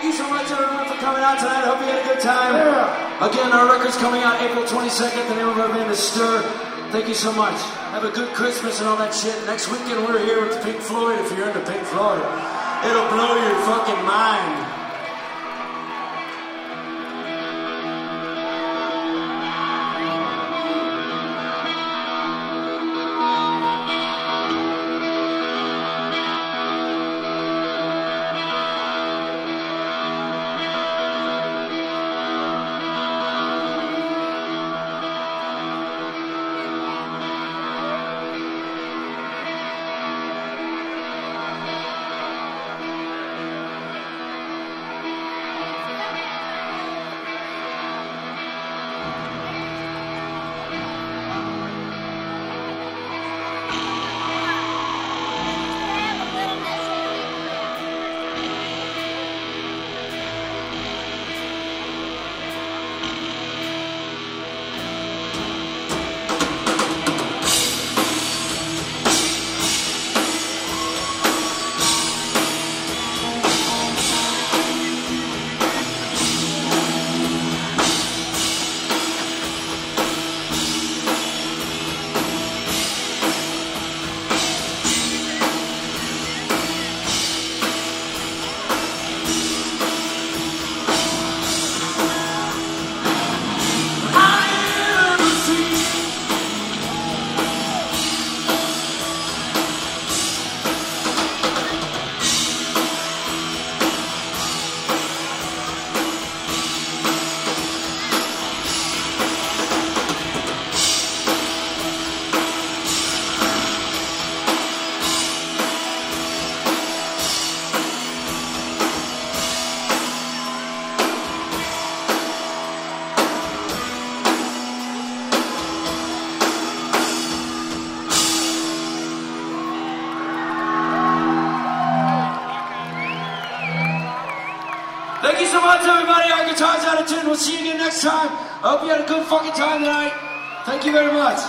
you so much, everyone, for coming out tonight. I hope you had a good time. Yeah. Again, our record's coming out April 22nd. The name of our band is Stir. Thank you so much. Have a good Christmas and all that shit. Next weekend, we're here with Pink Floyd. If you're into Pink Floyd, it'll blow your fucking mind. Thank you so much, everybody. Our guitar's out of tune. We'll see you again next time. I hope you had a good fucking time tonight. Thank you very much.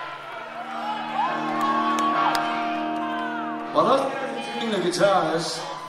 Well, those guys are the guitars.